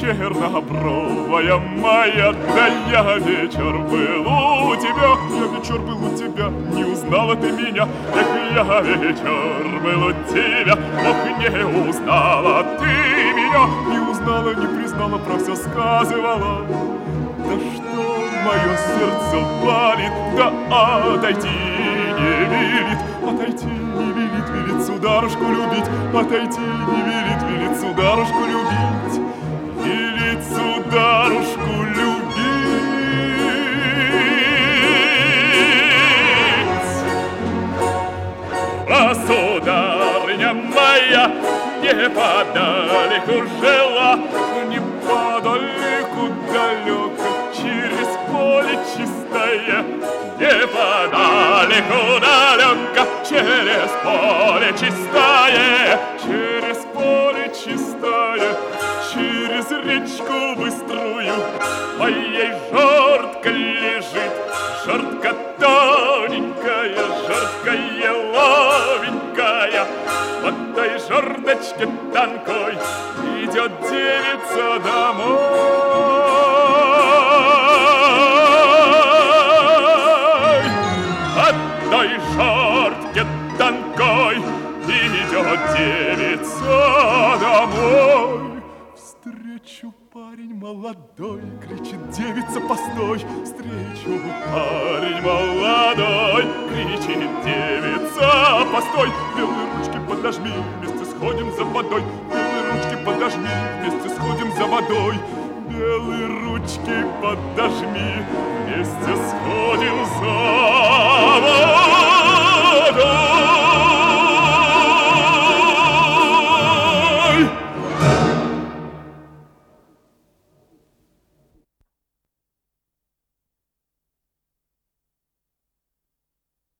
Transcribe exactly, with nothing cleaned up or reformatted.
чернобровая моя, да я вечер был у тебя, я вечер был у тебя, не узнала ты меня, эх, я вечер был у тебя, ох, не узнала ты меня, не узнала, не признала, про все сказывала. Да что мое сердце болит, да отойти не велит, отойти не велит, велит сударушку любить, отойти не велит, велит сударушку любить, велит сударушку любить. А сударыня моя неподалеку жила, неподалеку далеко, через поле чистое, неподалеку далеко, через поле чистое, через поле чистое, через речку быструю моей жертка лежит, жертка тоненькая, жертка ловенькая, по той жердочке тонкой идет девица домой. По той жертке тонкой идет девица домой. Встречу парень молодой, кричит девица, постой. Встречу парень молодой, кричит девица, постой. Белые ручки подожми, вместе сходим за водой. Белые ручки подожми, вместе сходим за водой. Белые ручки подожми, вместе